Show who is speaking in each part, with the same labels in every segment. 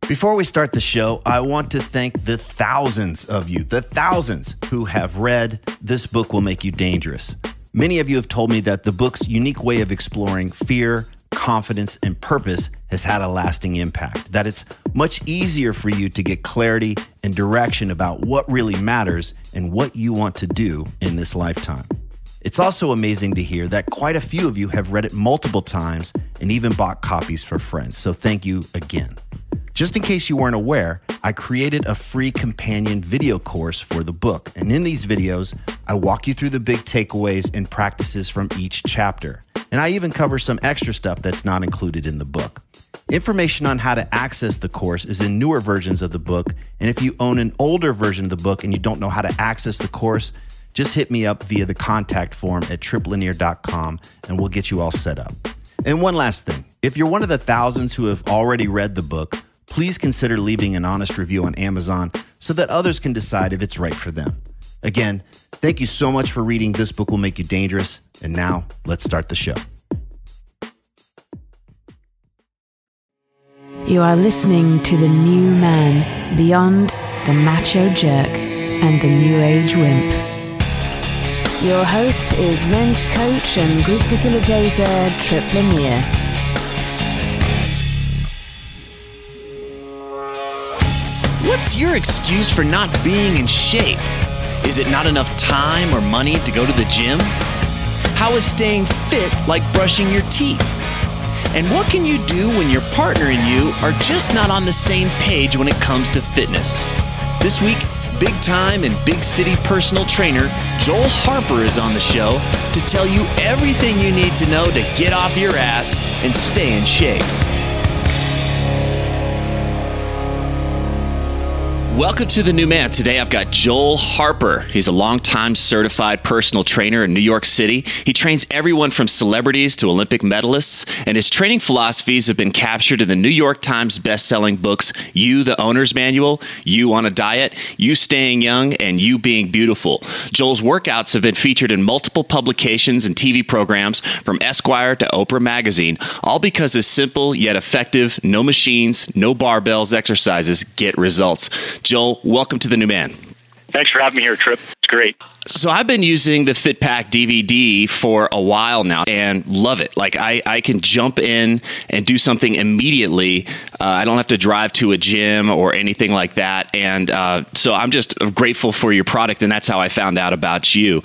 Speaker 1: Before we start the show, I want to thank the thousands of you, who have read This Book Will Make You Dangerous. Many of you have told me that the book's unique way of exploring fear, confidence, and purpose has had a lasting impact, that it's much easier for you to get clarity and direction about what really matters and what you want to do in this lifetime. It's also amazing to hear that quite a few of you have read it multiple times and even bought copies for friends, so thank you again. Just in case you weren't aware, I created a free companion video course for the book. And in these videos, I walk you through the big takeaways and practices from each chapter. And I even cover some extra stuff that's not included in the book. Information on how to access the course is in newer versions of the book. And if you own an older version of the book and you don't know how to access the course, just hit me up via the contact form at triplinear.com and we'll get you all set up. And one last thing, if you're one of the thousands who have already read the book, please consider leaving an honest review on Amazon so that others can decide if it's right for them. Again, thank you so much for reading This Book Will Make You Dangerous. And now, let's start the show.
Speaker 2: You are listening to The New Man, Beyond the Macho Jerk and the New Age Wimp. Your host is men's coach and group facilitator, Trip Lanier.
Speaker 3: What's your excuse for not being in shape? Is it not enough time or money to go to the gym? How is staying fit like brushing your teeth? And what can you do when your partner and you are just not on the same page when it comes to fitness? This week, big time and big city personal trainer Joel Harper is on the show to tell you everything you need to know to get off your ass and stay in shape. Welcome to The New Man. Today I've got Joel Harper. He's a longtime certified personal trainer in New York City. He trains everyone from celebrities to Olympic medalists, and his training philosophies have been captured in the New York Times best-selling books, You, the Owner's Manual, You on a Diet, You Staying Young, and You Being Beautiful. Joel's workouts have been featured in multiple publications and TV programs from Esquire to Oprah Magazine, all because his simple yet effective, no machines, no barbells exercises get results. Joel, welcome to The New Man.
Speaker 4: Thanks for having me here, Trip. It's great.
Speaker 3: So I've been using the FitPack DVD for a while now and love it. Like I can jump in and do something immediately. I don't have to drive to a gym or anything like that. And so I'm just grateful for your product, and that's how I found out about you.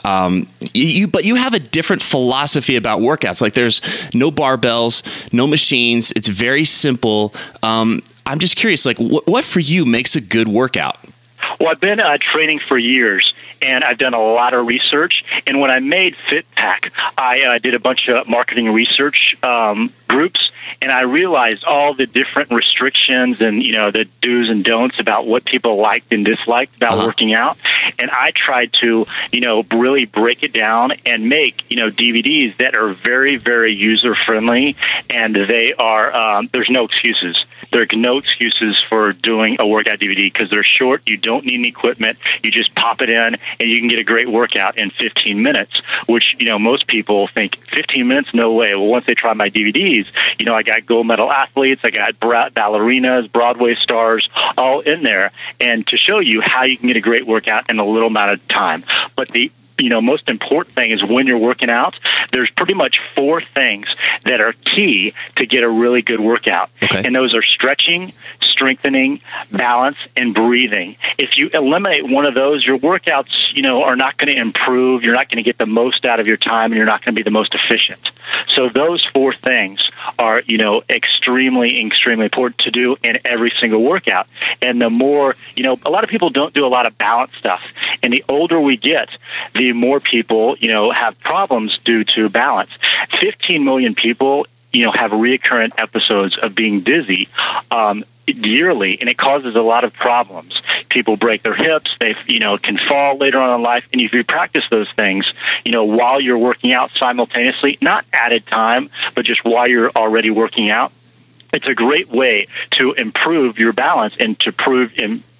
Speaker 3: But you have a different philosophy about workouts. Like there's no barbells, no machines. It's very simple. I'm just curious, like what for you makes a good workout?
Speaker 4: Well, I've been training for years, and I've done a lot of research. And when I made FitPack, I did a bunch of marketing research groups, and I realized all the different restrictions and, the do's and don'ts about what people liked and disliked about working out. And I tried to, really break it down and make, DVDs that are very, very user-friendly, and they are, there's no excuses. There are no excuses for doing a workout DVD because they're short. You don't need any equipment. You just pop it in, and you can get a great workout in 15 minutes, which, most people think 15 minutes, no way. Well, once they try my DVDs, I got gold medal athletes, I got ballerinas, Broadway stars, all in there, and to show you how you can get a great workout in a little amount of time. But the most important thing is when you're working out, there's pretty much 4 things that are key to get a really good workout. Okay. And those are stretching, strengthening, balance, and breathing. If you eliminate one of those, your workouts, are not going to improve. You're not going to get the most out of your time, and you're not going to be the most efficient. So those 4 things are, extremely, extremely important to do in every single workout. And the more, a lot of people don't do a lot of balance stuff. And the older we get, the more people, have problems due to balance. 15 million people, have recurrent episodes of being dizzy yearly, and it causes a lot of problems. People break their hips, they can fall later on in life, and if you practice those things, while you're working out simultaneously, not added time, but just while you're already working out, it's a great way to improve your balance and to improve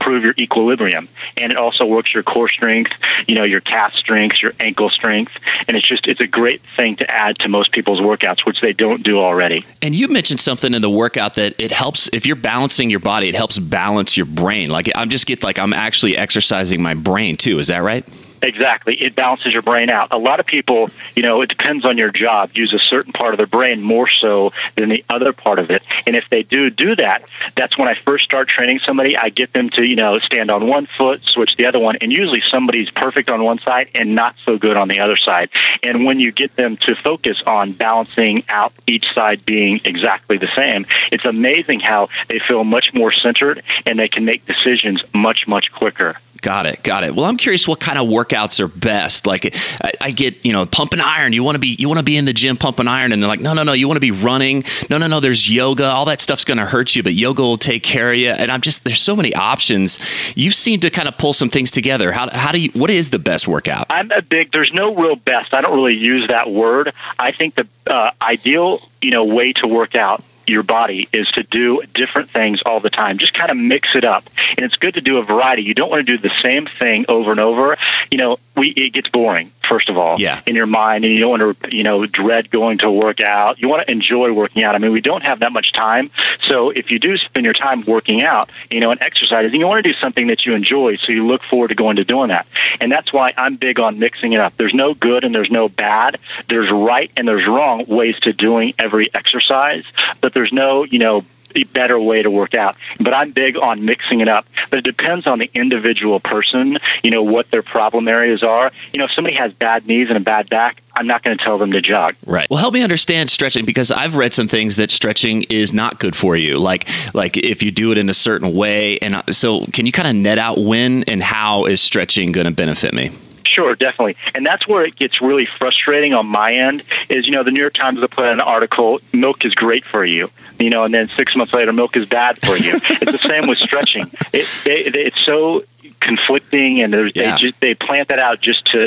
Speaker 4: improve your equilibrium. And it also works your core strength, your calf strength, your ankle strength. And it's a great thing to add to most people's workouts, which they don't do already.
Speaker 3: And you mentioned something in the workout that it helps, if you're balancing your body, it helps balance your brain. Like I'm actually exercising my brain too. Is that right?
Speaker 4: Exactly. It balances your brain out. A lot of people, it depends on your job, use a certain part of their brain more so than the other part of it. And if they do that, that's when I first start training somebody. I get them to, stand on one foot, switch the other one, and usually somebody's perfect on one side and not so good on the other side. And when you get them to focus on balancing out each side being exactly the same, it's amazing how they feel much more centered and they can make decisions much, much quicker.
Speaker 3: Got it. Well, I'm curious what kind of workouts are best. Like I get, pump and iron. You want to be in the gym pumping iron, and they're like, no, you want to be running. No, there's yoga. All that stuff's going to hurt you, but yoga will take care of you. And there's so many options. You seem to kind of pull some things together. What is the best workout?
Speaker 4: There's no real best. I don't really use that word. I think the ideal, way to work out your body is to do different things all the time. Just kind of mix it up. And it's good to do a variety. You don't want to do the same thing over and over. It gets boring, first of all, in your mind, and you don't want to, dread going to work out. You want to enjoy working out. I mean, we don't have that much time. So if you do spend your time working out, and exercising, you want to do something that you enjoy, so you look forward to going to doing that. And that's why I'm big on mixing it up. There's no good and there's no bad. There's right and there's wrong ways to doing every exercise, but there's no, better way to work out. But I'm big on mixing it up. But it depends on the individual person, what their problem areas are. If somebody has bad knees and a bad back, I'm not going to tell them to jog.
Speaker 3: Right. Well, help me understand stretching, because I've read some things that stretching is not good for you. Like if you do it in a certain way. And so can you kind of net out when and how is stretching going to benefit me?
Speaker 4: Sure, definitely. And that's where it gets really frustrating on my end is, the New York Times will put out an article, milk is great for you, and then 6 months later, milk is bad for you. It's the same with stretching. It's so conflicting, and they plant that out just to,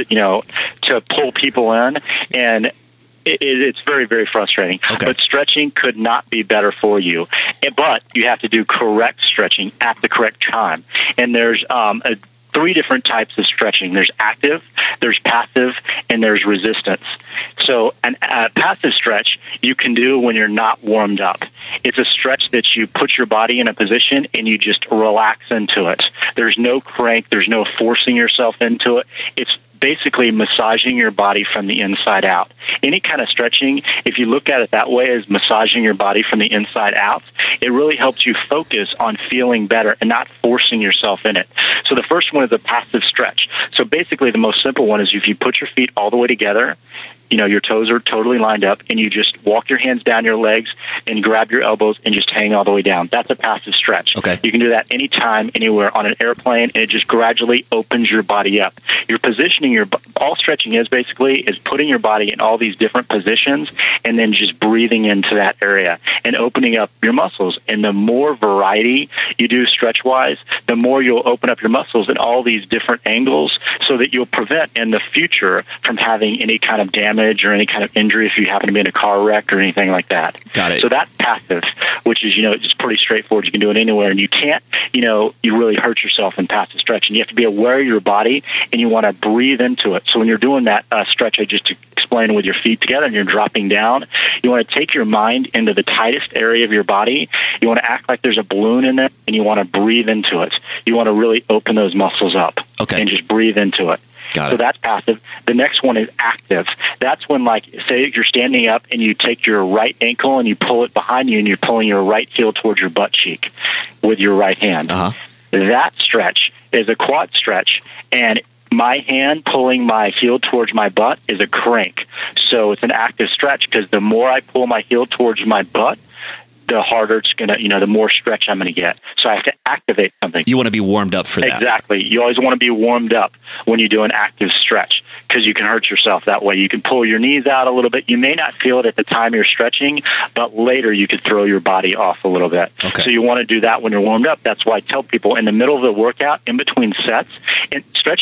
Speaker 4: to pull people in, and it's very, very frustrating.
Speaker 3: Okay.
Speaker 4: But stretching could not be better for you. But you have to do correct stretching at the correct time. And there's three different types of stretching. There's active, there's passive, and there's resistance. So a passive stretch you can do when you're not warmed up. It's a stretch that you put your body in a position and you just relax into it. There's no crank, there's no forcing yourself into it. It's basically massaging your body from the inside out. Any kind of stretching, if you look at it that way as massaging your body from the inside out, it really helps you focus on feeling better and not forcing yourself in it. So the first one is a passive stretch. So basically the most simple one is if you put your feet all the way together, your toes are totally lined up, and you just walk your hands down your legs and grab your elbows and just hang all the way down. That's a passive stretch.
Speaker 3: Okay.
Speaker 4: You can do that anytime, anywhere, on an airplane, and it just gradually opens your body up. You're positioning all stretching is basically is putting your body in all these different positions and then just breathing into that area and opening up your muscles. And the more variety you do stretch-wise, the more you'll open up your muscles in all these different angles so that you'll prevent in the future from having any kind of damage or any kind of injury if you happen to be in a car wreck or anything like that.
Speaker 3: Got it.
Speaker 4: So that's passive, which is, it's pretty straightforward. You can do it anywhere, and you can't, you really hurt yourself in passive stretching. You have to be aware of your body, and you want to breathe into it. So when you're doing that stretch I just explained with your feet together and you're dropping down, you want to take your mind into the tightest area of your body. You want to act like there's a balloon in there, and you want to breathe into it. You want to really open those muscles up and just breathe into it.
Speaker 3: Got it.
Speaker 4: So that's passive. The next one is active. That's when, say you're standing up and you take your right ankle and you pull it behind you and you're pulling your right heel towards your butt cheek with your right hand.
Speaker 3: Uh-huh.
Speaker 4: That stretch is a quad stretch, and my hand pulling my heel towards my butt is a crank. So it's an active stretch because the more I pull my heel towards my butt, the harder it's going to, the more stretch I'm going to get. So I have to activate something.
Speaker 3: You want to be warmed up for that.
Speaker 4: Exactly. You always want to be warmed up when you do an active stretch because you can hurt yourself that way. You can pull your knees out a little bit. You may not feel it at the time you're stretching, but later you could throw your body off a little bit.
Speaker 3: Okay.
Speaker 4: So you want to do that when you're warmed up. That's why I tell people in the middle of the workout, in between sets, and stretching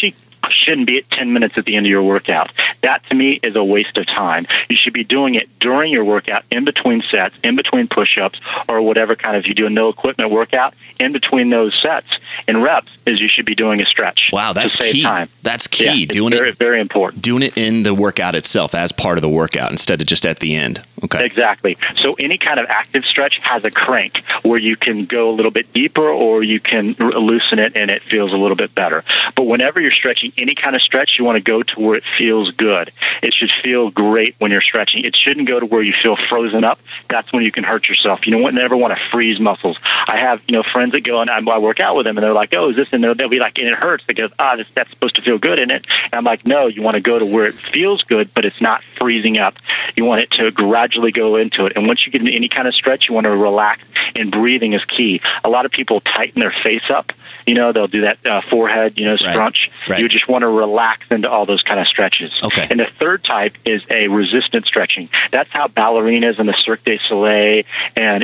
Speaker 4: shouldn't be at 10 minutes at the end of your workout. That, to me, is a waste of time. You should be doing it during your workout, in between sets, in between push-ups, or whatever kind of, you do a no-equipment workout, in between those sets and reps is you should be doing a stretch.
Speaker 3: Wow, that's
Speaker 4: to save
Speaker 3: key.
Speaker 4: Time.
Speaker 3: That's key.
Speaker 4: Yeah, doing it very important.
Speaker 3: Doing it in the workout itself as part of the workout instead of just at the end. Okay.
Speaker 4: Exactly. So any kind of active stretch has a crank where you can go a little bit deeper or you can loosen it and it feels a little bit better. But whenever you're stretching any kind of stretch, you want to go to where it feels good. It should feel great when you're stretching. It shouldn't go to where you feel frozen up. That's when you can hurt yourself. You never want to freeze muscles. I have, friends that go and I work out with them and they're like, oh, is this? And they'll be like, and it hurts. They go, that's supposed to feel good, isn't it? And I'm like, no, you want to go to where it feels good, but it's not freezing up. You want it to gradually go into it. And once you get into any kind of stretch, you want to relax, and breathing is key. A lot of people tighten their face up. They'll do that forehead, scrunch.
Speaker 3: Right.
Speaker 4: You just want to relax into all those kind of stretches.
Speaker 3: Okay.
Speaker 4: And the third type is a resistance stretching. That's how ballerinas and the Cirque du Soleil and,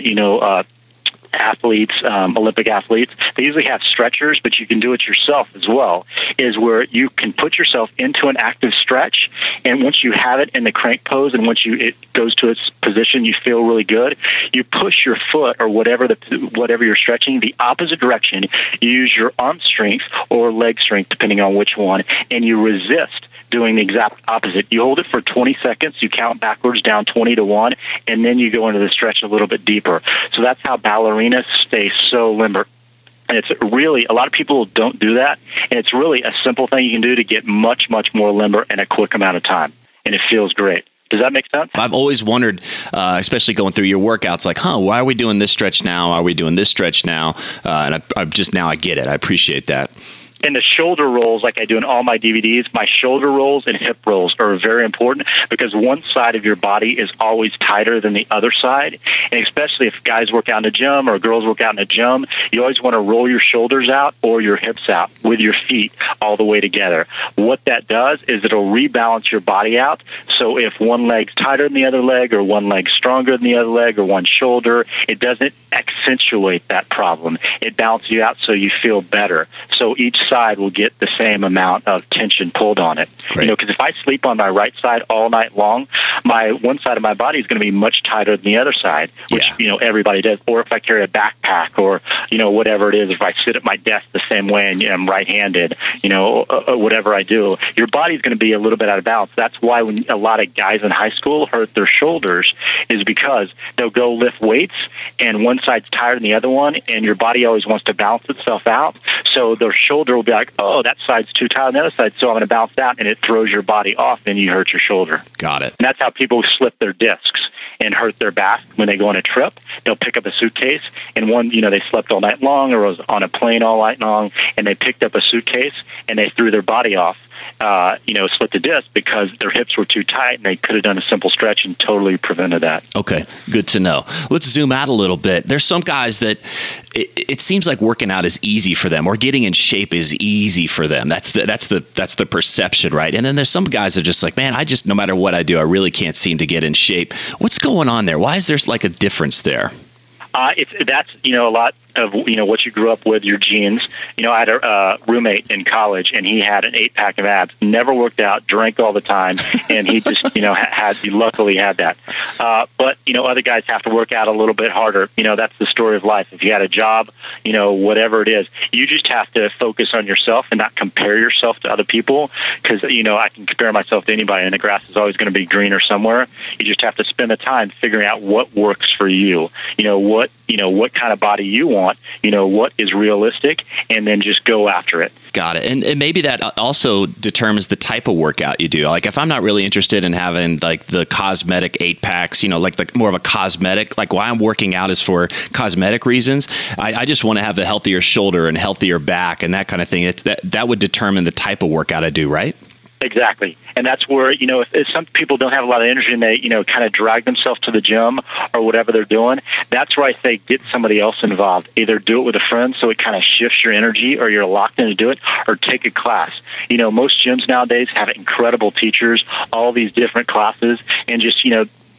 Speaker 4: athletes, Olympic athletes, they usually have stretchers, but you can do it yourself as well, is where you can put yourself into an active stretch, and once you have it in the crank pose and once it goes to its position, you feel really good, you push your foot or whatever you're stretching the opposite direction. You use your arm strength or leg strength, depending on which one, and you resist doing the exact opposite. You hold it for 20 seconds, you count backwards down 20 to 1, and then you go into the stretch a little bit deeper. So that's how ballerinas stay so limber. And it's really, a lot of people don't do that, and it's really a simple thing you can do to get much, much more limber in a quick amount of time, and it feels great. Does that make sense?
Speaker 3: I've always wondered, especially going through your workouts, like, why are we doing this stretch now? Are we doing this stretch now? And I get it. I appreciate that.
Speaker 4: And the shoulder rolls, like I do in all my DVDs, my shoulder rolls and hip rolls are very important because one side of your body is always tighter than the other side. And especially if guys work out in the gym or girls work out in the gym, you always want to roll your shoulders out or your hips out with your feet all the way together. What that does is it'll rebalance your body out. So if one leg's tighter than the other leg or one leg's stronger than the other leg or one shoulder, it doesn't accentuate that problem. It balances you out so you feel better. So each side will get the same amount of tension pulled on it.
Speaker 3: Great.
Speaker 4: Because if I sleep on my right side all night long, my one side of my body is going to be much tighter than the other side, which everybody does. Or if I carry a backpack, or whatever it is, if I sit at my desk the same way and I'm right-handed, whatever I do, your body's going to be a little bit out of balance. That's why when a lot of guys in high school hurt their shoulders, is because they'll go lift weights and one side's tighter than the other one, and your body always wants to balance itself out. So their shoulder will be like, oh, that side's too tight on the other side, so I'm going to balance out, and it throws your body off, and you hurt your shoulder.
Speaker 3: Got it.
Speaker 4: And that's how people slip their discs and hurt their back when they go on a trip. They'll pick up a suitcase, and they slept all night long or was on a plane all night long, and they picked up a suitcase, and they threw their body off, slipped the disc because their hips were too tight, and they could have done a simple stretch and totally prevented that.
Speaker 3: Okay, good to know. Let's zoom out a little bit. There's some guys that it seems like working out is easy for them, or getting in shape is easy for them. That's the perception, right? And then there's some guys that are just like, man, no matter what I do, I really can't seem to get in shape. What's going on there? Why is there like a difference there?
Speaker 4: That's a lot of what you grew up with, your genes. I had a roommate in college, and he had an 8-pack of abs. Never worked out, drank all the time, and he just he luckily had that. But other guys have to work out a little bit harder. That's the story of life. If you had a job, whatever it is, you just have to focus on yourself and not compare yourself to other people. Because I can compare myself to anybody, and the grass is always going to be greener somewhere. You just have to spend the time figuring out what works for you. What kind of body you want, what is realistic, and then just go after it.
Speaker 3: Got it. And maybe that also determines the type of workout you do. Like if I'm not really interested in having like the cosmetic 8-packs, like more of a cosmetic, like why I'm working out is for cosmetic reasons. I just want to have the healthier shoulder and healthier back and that kind of thing. That would determine the type of workout I do, right?
Speaker 4: Exactly. And that's where, if some people don't have a lot of energy and they, kind of drag themselves to the gym or whatever they're doing, that's where I say get somebody else involved. Either do it with a friend so it kind of shifts your energy or you're locked in to do it, or take a class. Most gyms nowadays have incredible teachers, all these different classes, and just,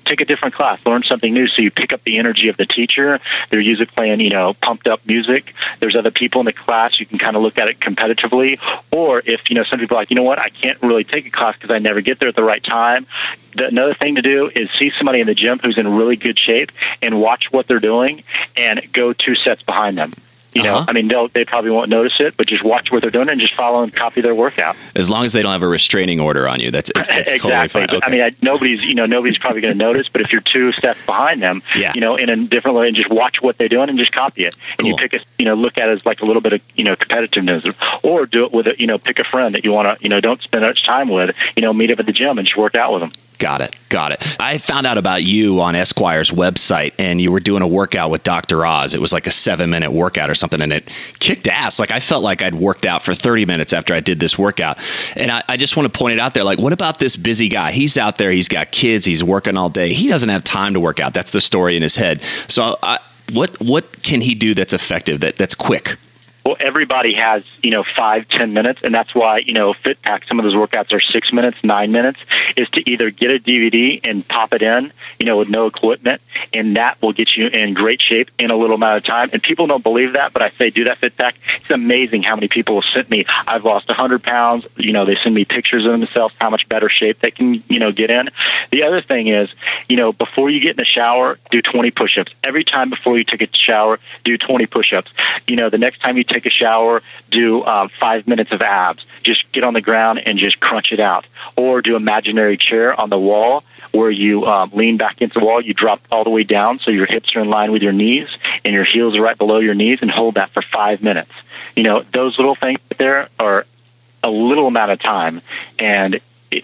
Speaker 4: take a different class, learn something new, so you pick up the energy of the teacher. They're usually playing, pumped up music. There's other people in the class. You can kind of look at it competitively. Or if, some people are like, what, I can't really take a class because I never get there at the right time. Another thing to do is see somebody in the gym who's in really good shape and watch what they're doing and go 2 sets behind them. They probably won't notice it, but just watch what they're doing and just follow and copy their workout.
Speaker 3: As long as they don't have a restraining order on you, that's
Speaker 4: exactly.
Speaker 3: Totally fine.
Speaker 4: But,
Speaker 3: okay.
Speaker 4: Nobody's probably going to notice, but if you're 2 steps behind them, in a different way, and just watch what they're doing and just copy it. And you pick look at it as like a little bit of, competitiveness, or do it with pick a friend that you want to, don't spend much time with, meet up at the gym and just work out with them.
Speaker 3: Got it. I found out about you on Esquire's website, and you were doing a workout with Dr. Oz. It was like a 7-minute workout or something, and it kicked ass. Like, I felt like I'd worked out for 30 minutes after I did this workout. And I just want to point it out there, like, what about this busy guy? He's out there, he's got kids, he's working all day. He doesn't have time to work out. That's the story in his head. So what can he do that's effective, that's quick?
Speaker 4: Well, everybody has, 5-10 minutes, and that's why, FitPack, some of those workouts are 6 minutes, 9 minutes, is to either get a DVD and pop it in, with no equipment, and that will get you in great shape in a little amount of time. And people don't believe that, but I say do that FitPack. It's amazing how many people have sent me, I've lost 100 pounds, they send me pictures of themselves, how much better shape they can, get in. The other thing is, before you get in the shower, do 20 push-ups. Every time before you take a shower, do 20 push-ups. The next time you take a shower, do 5 minutes of abs. Just get on the ground and just crunch it out. Or do imaginary chair on the wall where you lean back into the wall, you drop all the way down so your hips are in line with your knees and your heels are right below your knees, and hold that for 5 minutes. Those little things there are a little amount of time, and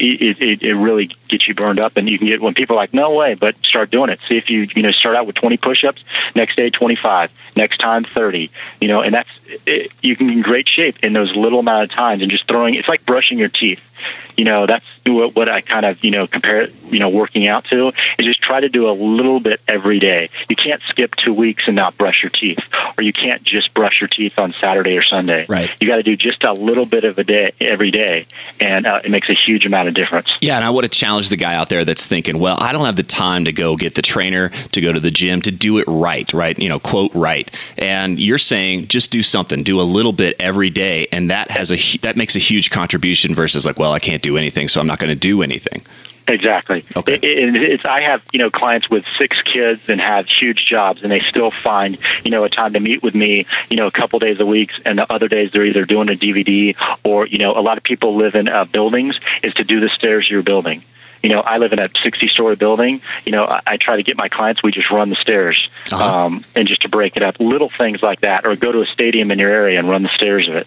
Speaker 4: it really gets you burned up. And you can get, when people are like, no way, but start doing it. See if you start out with 20 push-ups, next day 25, next time 30, and that's you can be in great shape in those little amount of times. And just it's like brushing your teeth. That's what I kind of, compare, working out to, is just try to do a little bit every day. You can't skip 2 weeks and not brush your teeth, or you can't just brush your teeth on Saturday or Sunday.
Speaker 3: Right.
Speaker 4: You got to do just a little bit of a day every day, and it makes a huge amount of difference.
Speaker 3: Yeah, and I want to challenge the guy out there that's thinking, well, I don't have the time to go get the trainer, to go to the gym, to do it right, quote right. And you're saying just do something, do a little bit every day, and that makes a huge contribution versus like, well, I can't do anything, so I'm not going to do anything.
Speaker 4: Exactly.
Speaker 3: Okay.
Speaker 4: I have, clients with 6 kids and have huge jobs, and they still find, a time to meet with me, a couple days a week, and the other days they're either doing a DVD or, a lot of people live in buildings, is to do the stairs of your building. I live in a 60-story building. I try to get my clients, we just run the stairs, and just to break it up. Little things like that, or go to a stadium in your area and run the stairs of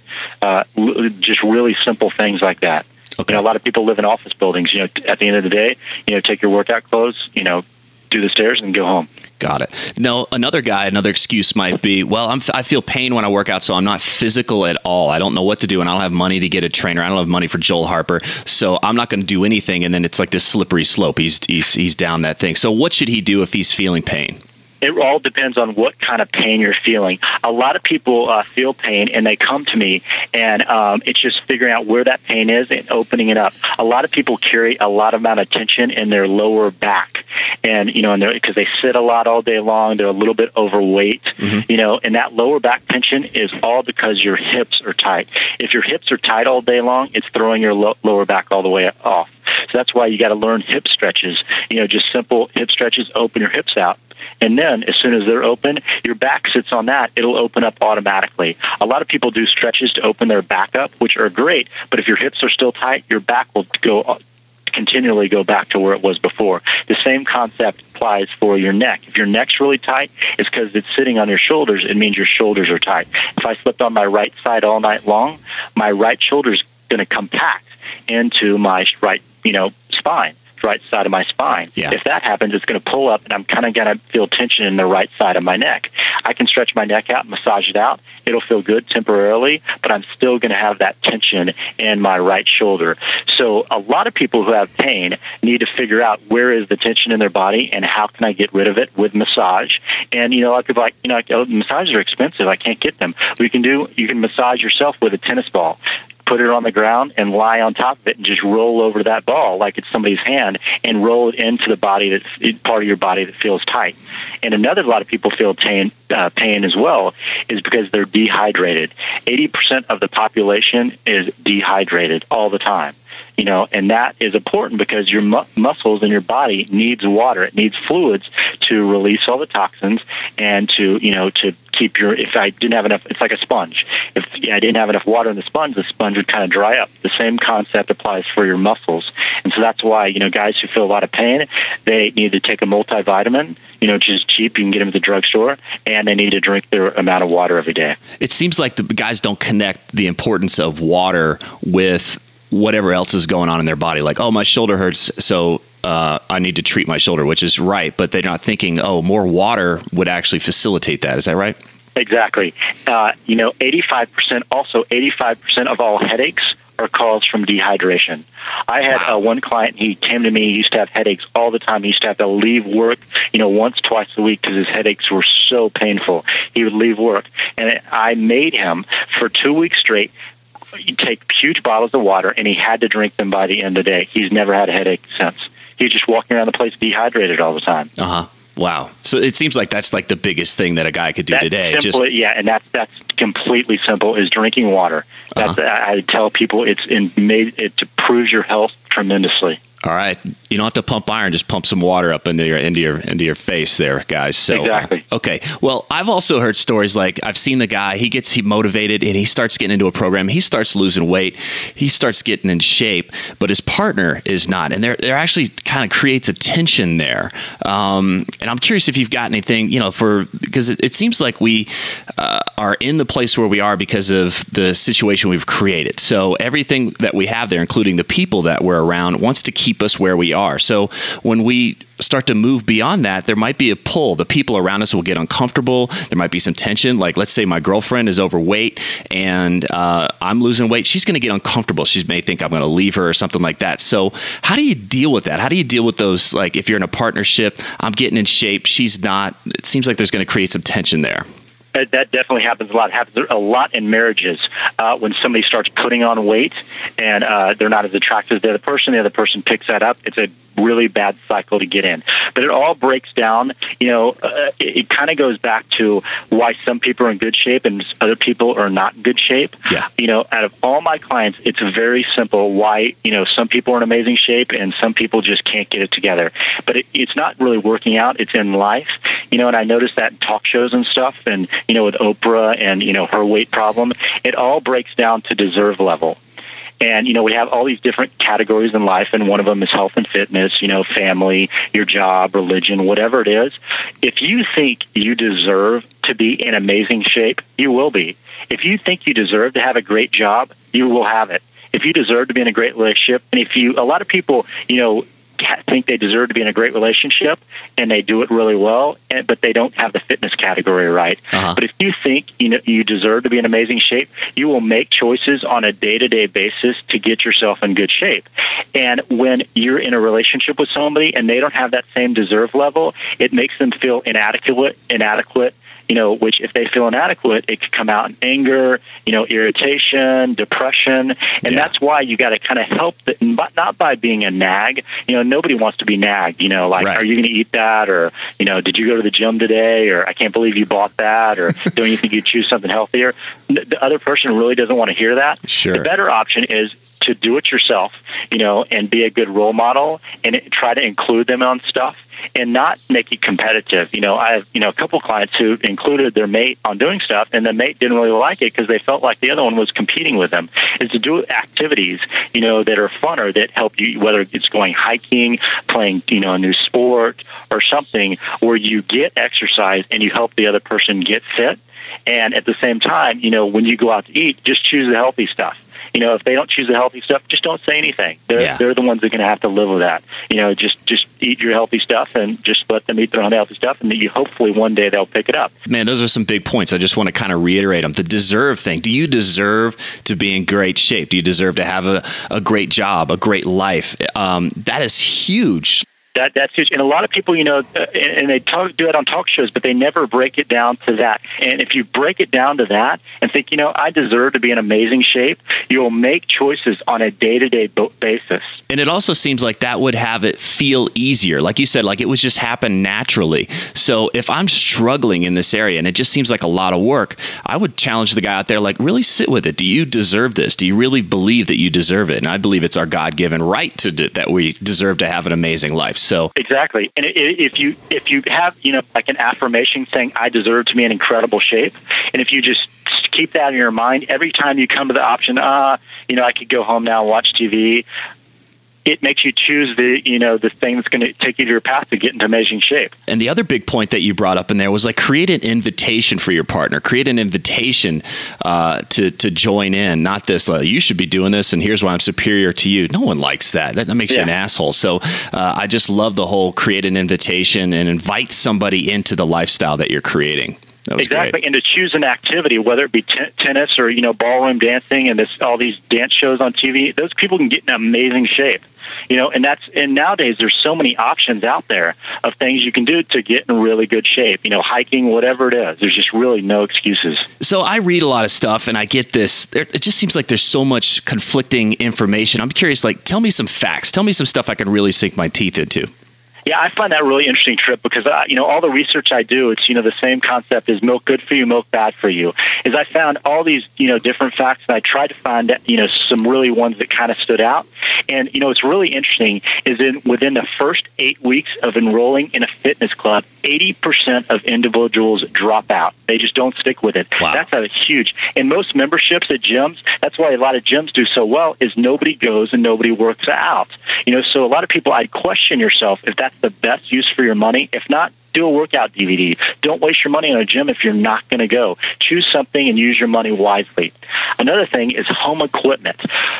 Speaker 4: it. Just really simple things like that.
Speaker 3: Okay.
Speaker 4: A lot of people live in office buildings. At the end of the day, take your workout clothes, do the stairs and go home.
Speaker 3: Got it. No, another excuse might be, well, I feel pain when I work out, so I'm not physical at all. I don't know what to do, and I don't have money to get a trainer. I don't have money for Joel Harper, so I'm not going to do anything. And then it's like this slippery slope. He's down that thing. So what should he do if he's feeling pain?
Speaker 4: It all depends on what kind of pain you're feeling. A lot of people feel pain, and they come to me, and it's just figuring out where that pain is and opening it up. A lot of people carry a lot of amount of tension in their lower back, and because they sit a lot all day long, they're a little bit overweight, and that lower back tension is all because your hips are tight. If your hips are tight all day long, it's throwing your lower back all the way off. So that's why you got to learn hip stretches. Just simple hip stretches. Open your hips out. And then as soon as they're open, your back sits on that. It'll open up automatically. A lot of people do stretches to open their back up, which are great. But if your hips are still tight, your back will continually go back to where it was before. The same concept applies for your neck. If your neck's really tight, it's because it's sitting on your shoulders. It means your shoulders are tight. If I slept on my right side all night long, my right shoulder's going to compact into my right, spine. Right side of my spine.
Speaker 3: Yeah.
Speaker 4: If that happens, it's going to pull up, and I'm kind of going to feel tension in the right side of my neck. I can stretch my neck out and massage it out. It'll feel good temporarily, but I'm still going to have that tension in my right shoulder. So a lot of people who have pain need to figure out where is the tension in their body and how can I get rid of it with massage. And, a lot of people massages are expensive. I can't get them. You can massage yourself with a tennis ball. put it on the ground and lie on top of it and just roll over that ball like it's somebody's hand and roll it into the body that's part of your body that feels tight. And a lot of people feel pain as well is because they're dehydrated. 80% of the population is dehydrated all the time. And that is important because your muscles and your body needs water. It needs fluids to release all the toxins and to keep if I didn't have enough, it's like a sponge. If I didn't have enough water in the sponge would kind of dry up. The same concept applies for your muscles. And so that's why, guys who feel a lot of pain, they need to take a multivitamin, which is cheap. You can get them at the drugstore, and they need to drink their amount of water every day.
Speaker 3: It seems like the guys don't connect the importance of water with whatever else is going on in their body. Like, oh, my shoulder hurts, so I need to treat my shoulder, which is right. But they're not thinking, oh, more water would actually facilitate that. Is that right?
Speaker 4: Exactly. 85% of all headaches are caused from dehydration. I had one client, he came to me, he used to have headaches all the time. He used to have to leave work, once, twice a week because his headaches were so painful. He would leave work. And I made him, for 2 weeks straight, take huge bottles of water, and he had to drink them by the end of the day. He's never had a headache since. He's just walking around the place dehydrated all the time.
Speaker 3: Uh-huh. Wow. So it seems like that's like the biggest thing that a guy could do today.
Speaker 4: And that's completely simple, is drinking water. That's I tell people it improves your health tremendously.
Speaker 3: All right. You don't have to pump iron, just pump some water up into your face there, guys. So
Speaker 4: exactly.
Speaker 3: Okay. Well, I've also heard stories like I've seen the guy, he gets motivated and he starts getting into a program, he starts losing weight, he starts getting in shape, but his partner is not. And there actually kind of creates a tension there. And I'm curious if you've got anything, because it seems like we are in the place where we are because of the situation we've created. So everything that we have there, including the people that we're around, wants to keep us where we are. So when we start to move beyond that, there might be a pull. The people around us will get uncomfortable. There might be some tension. Like, let's say my girlfriend is overweight and I'm losing weight. She's going to get uncomfortable. She may think I'm going to leave her or something like that. So how do you deal with that? How do you deal with those? Like, if you're in a partnership, I'm getting in shape, she's not. It seems like there's going to create some tension there.
Speaker 4: That definitely happens a lot. It happens a lot in marriages when somebody starts putting on weight and they're not as attractive as the other person picks that up. It's a really bad cycle to get in. But it all breaks down. It kind of goes back to why some people are in good shape and other people are not in good shape.
Speaker 3: Yeah.
Speaker 4: Out of all my clients, it's very simple why, some people are in amazing shape and some people just can't get it together. But it's not really working out. It's in life. And I noticed that in talk shows and stuff and, with Oprah and, her weight problem, it all breaks down to deserve level. And, we have all these different categories in life, and one of them is health and fitness, family, your job, religion, whatever it is. If you think you deserve to be in amazing shape, you will be. If you think you deserve to have a great job, you will have it. If you deserve to be in a great relationship, and a lot of people, think they deserve to be in a great relationship and they do it really well, but they don't have the fitness category right. Uh-huh. But if you think you deserve to be in amazing shape, you will make choices on a day-to-day basis to get yourself in good shape. And when you're in a relationship with somebody and they don't have that same deserve level, it makes them feel inadequate, which if they feel inadequate, it could come out in anger, irritation, depression. And that's why you got to kind of help, not by being a nag. Nobody wants to be nagged, right. Are you going to eat that? Or, did you go to the gym today? Or I can't believe you bought that. Or don't you think you'd choose something healthier? The other person really doesn't want to hear that.
Speaker 3: Sure.
Speaker 4: The better option is to do it yourself, and be a good role model and try to include them on stuff and not make it competitive. I have, a couple clients who included their mate on doing stuff and the mate didn't really like it because they felt like the other one was competing with them. Is to do activities, that are fun or that help you, whether it's going hiking, playing, a new sport or something where you get exercise and you help the other person get fit. And at the same time, when you go out to eat, just choose the healthy stuff. If they don't choose the healthy stuff, just don't say anything. They're the ones that are going to have to live with that. Just eat your healthy stuff and just let them eat their unhealthy stuff, and hopefully one day they'll pick it up. Man,
Speaker 3: those are some big points. I just want to kind of reiterate them. The deserve thing. Do you deserve to be in great shape? Do you deserve to have a great job, a great life? That is huge.
Speaker 4: That's huge. And a lot of people, and they do it on talk shows, but they never break it down to that. And if you break it down to that and think, I deserve to be in amazing shape, you'll make choices on a day-to-day basis.
Speaker 3: And it also seems like that would have it feel easier. Like you said, like it would just happen naturally. So if I'm struggling in this area and it just seems like a lot of work, I would challenge the guy out there, like, really sit with it. Do you deserve this? Do you really believe that you deserve it? And I believe it's our God-given right that we deserve to have an amazing life. So
Speaker 4: exactly. And if you have, like an affirmation saying, I deserve to be in incredible shape, and if you just keep that in your mind every time you come to the option, I could go home now and watch TV, it makes you choose the thing that's going to take you to your path to get into amazing shape.
Speaker 3: And the other big point that you brought up in there was like create an invitation for your partner, create an invitation to join in, not this, you should be doing this and here's why I'm superior to you. No one likes that. That makes you an asshole. So I just love the whole create an invitation and invite somebody into the lifestyle that you're creating.
Speaker 4: Exactly,
Speaker 3: great.
Speaker 4: And to choose an activity, whether it be tennis or ballroom dancing and all these dance shows on TV, those people can get in amazing shape. And nowadays there's so many options out there of things you can do to get in really good shape. Hiking, whatever it is. There's just really no excuses.
Speaker 3: So I read a lot of stuff and I get this. It just seems like there's so much conflicting information. I'm curious, tell me some facts. Tell me some stuff I can really sink my teeth into.
Speaker 4: Yeah, I find that really interesting, Trip, because, all the research I do, it's, the same concept as milk good for you, milk bad for you, is I found all these, different facts, and I tried to find, some really ones that kind of stood out. And, what's really interesting is within the first 8 weeks of enrolling in a fitness club, 80% of individuals drop out. They just don't stick with it.
Speaker 3: Wow.
Speaker 4: That's a huge. And most memberships at gyms, that's why a lot of gyms do so well, is nobody goes and nobody works out. So a lot of people, I'd question yourself if that's the best use for your money. If not, do a workout DVD. Don't waste your money on a gym if you're not going to go. Choose something and use your money wisely. Another thing is home equipment.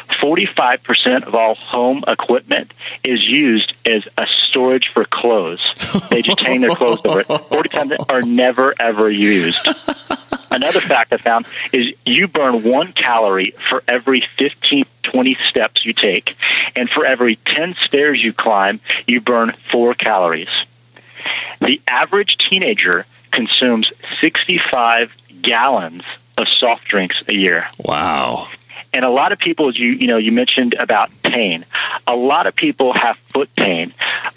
Speaker 4: 45% of all home equipment is used as a storage for clothes. They just hang their clothes over it. 40% are never, ever used. Another fact I found is you burn 1 calorie for every 15, 20 steps you take. And for every 10 stairs you climb, you burn 4 calories. The average teenager consumes 65 gallons of soft drinks a year.
Speaker 3: Wow.
Speaker 4: And a lot of people, as you mentioned about pain, a lot of people have foot pain.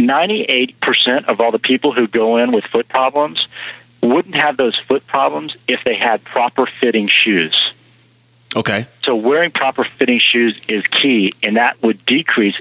Speaker 4: 98% of all the people who go in with foot problems wouldn't have those foot problems if they had proper fitting shoes.
Speaker 3: Okay.
Speaker 4: So wearing proper fitting shoes is key, and that would decrease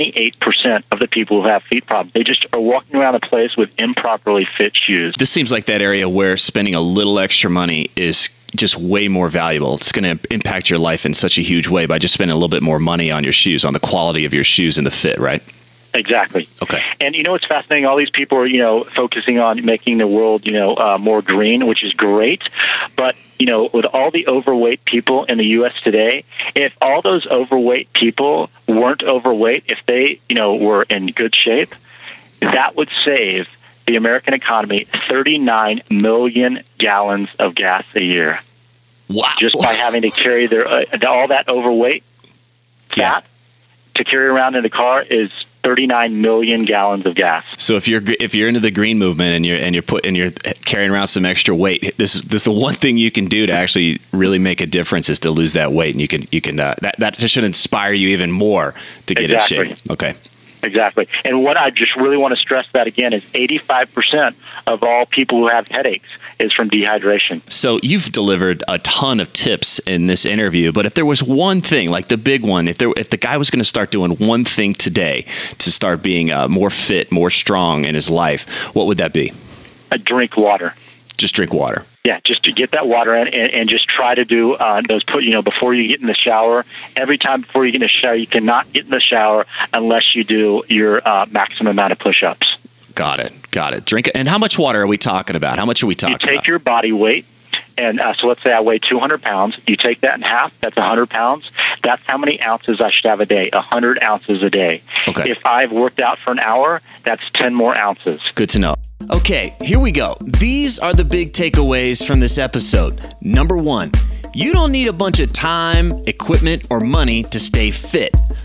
Speaker 4: 98% of the people who have feet problems. They just are walking around the place with improperly fit shoes.
Speaker 3: This seems like that area where spending a little extra money is just way more valuable. It's going to impact your life in such a huge way by just spending a little bit more money on your shoes, on the quality of your shoes and the fit, right?
Speaker 4: Exactly.
Speaker 3: Okay.
Speaker 4: And what's fascinating? All these people are, focusing on making the world, more green, which is great. But, with all the overweight people in the U.S. today, if all those overweight people weren't overweight, if they, were in good shape, that would save the American economy 39 million gallons of gas a year.
Speaker 3: Wow.
Speaker 4: Just by having to carry all that overweight fat to carry around in the car is 39 million gallons of gas.
Speaker 3: So if you're into the green movement and you're carrying around some extra weight, this is the one thing you can do to actually really make a difference is to lose that weight, and you can that should inspire you even more to get in shape. Okay.
Speaker 4: Exactly. And what I just really want to stress that again is 85% of all people who have headaches is from dehydration. So
Speaker 3: you've delivered a ton of tips in this interview, but if there was one thing, like the big one, if the guy was going to start doing one thing today to start being more fit, more strong in his life, what would that be? Drink water. Just drink water. Yeah, just to get that water in and just try to do those before you get in the shower. Every time before you get in the shower, you cannot get in the shower unless you do your maximum amount of push-ups. Got it. Drink it. And how much water are we talking about? How much are we talking about? You take your body weight. And so let's say I weigh 200 pounds. You take that in half. That's 100 pounds. That's how many ounces I should have a day, 100 ounces a day. Okay. If I've worked out for an hour, that's 10 more ounces. Good to know. Okay, here we go. These are the big takeaways from this episode. Number 1, you don't need a bunch of time, equipment, or money to stay fit.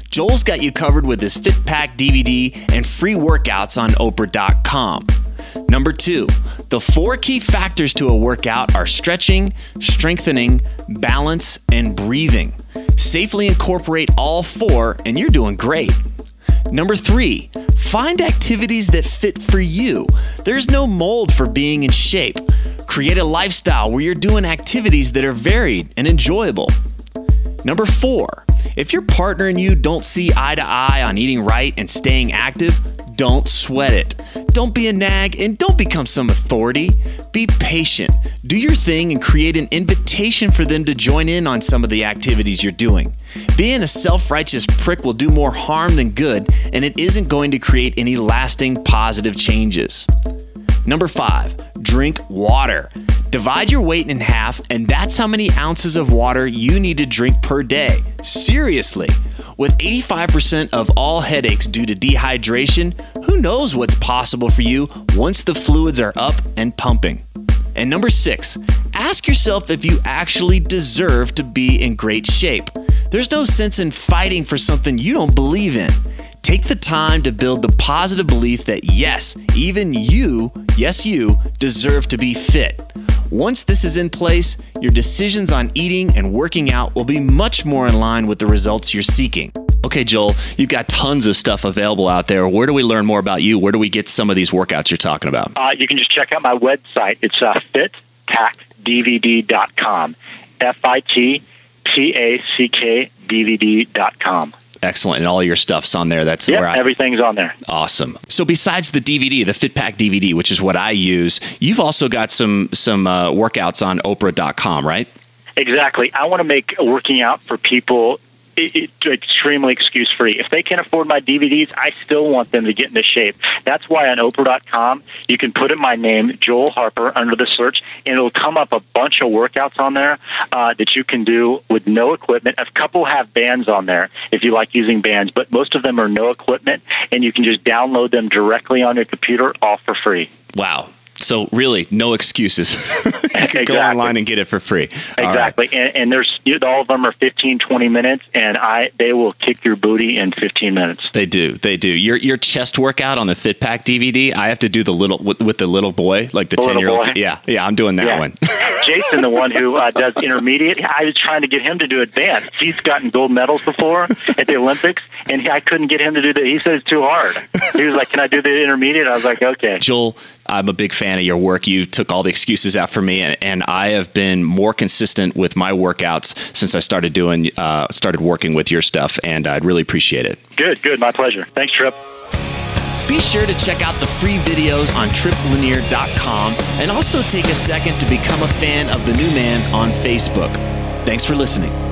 Speaker 3: Joel's got you covered with his FitPack DVD and free workouts on Oprah.com. Number 2, the 4 key factors to a workout are stretching, strengthening, balance, and breathing. Safely incorporate all 4 and you're doing great. Number 3, find activities that fit for you. There's no mold for being in shape. Create a lifestyle where you're doing activities that are varied and enjoyable. Number 4, if your partner and you don't see eye to eye on eating right and staying active, don't sweat it. Don't be a nag and don't become some authority. Be patient. Do your thing and create an invitation for them to join in on some of the activities you're doing. Being a self-righteous prick will do more harm than good, and it isn't going to create any lasting positive changes. Number 5, drink water. Divide your weight in half, and that's how many ounces of water you need to drink per day. Seriously. With 85% of all headaches due to dehydration, who knows what's possible for you once the fluids are up and pumping? And number 6, ask yourself if you actually deserve to be in great shape. There's no sense in fighting for something you don't believe in. Take the time to build the positive belief that yes, even you, yes you, deserve to be fit. Once this is in place, your decisions on eating and working out will be much more in line with the results you're seeking. Okay, Joel, you've got tons of stuff available out there. Where do we learn more about you? Where do we get some of these workouts you're talking about?
Speaker 4: You can just check out my website. It's fitpackdvd.com. FITPACKDVD.com.
Speaker 3: Excellent. And all your stuff's on there. That's where
Speaker 4: everything's on there.
Speaker 3: Awesome. So besides the DVD, the FitPack DVD, which is what I use, you've also got some workouts on Oprah.com, right?
Speaker 4: Exactly. I want to make working out for people extremely excuse-free. If they can't afford my DVDs, I still want them to get into shape. That's why on Oprah.com, you can put in my name, Joel Harper, under the search, and it'll come up a bunch of workouts on there that you can do with no equipment. A couple have bands on there if you like using bands, but most of them are no equipment, and you can just download them directly on your computer, all for free.
Speaker 3: Wow. So really, no excuses. You can go online and get it for free.
Speaker 4: Exactly. Right. And there's all of them are 15, 20 minutes, and they will kick your booty in 15 minutes.
Speaker 3: They do. Your chest workout on the FitPack DVD, I have to do the little with the little boy, like the 10-year-old. Yeah, I'm doing that one.
Speaker 4: Jason, the one who does intermediate, I was trying to get him to do advanced. He's gotten gold medals before at the Olympics, and I couldn't get him to do that. He said it's too hard. He was like, "Can I do the intermediate?" I was like, "Okay."
Speaker 3: Joel, I'm a big fan of your work. You took all the excuses out for me, and I have been more consistent with my workouts since I started working with your stuff, and I'd really appreciate it.
Speaker 4: Good. My pleasure. Thanks, Trip.
Speaker 3: Be sure to check out the free videos on triplinear.com and also take a second to become a fan of The New Man on Facebook. Thanks for listening.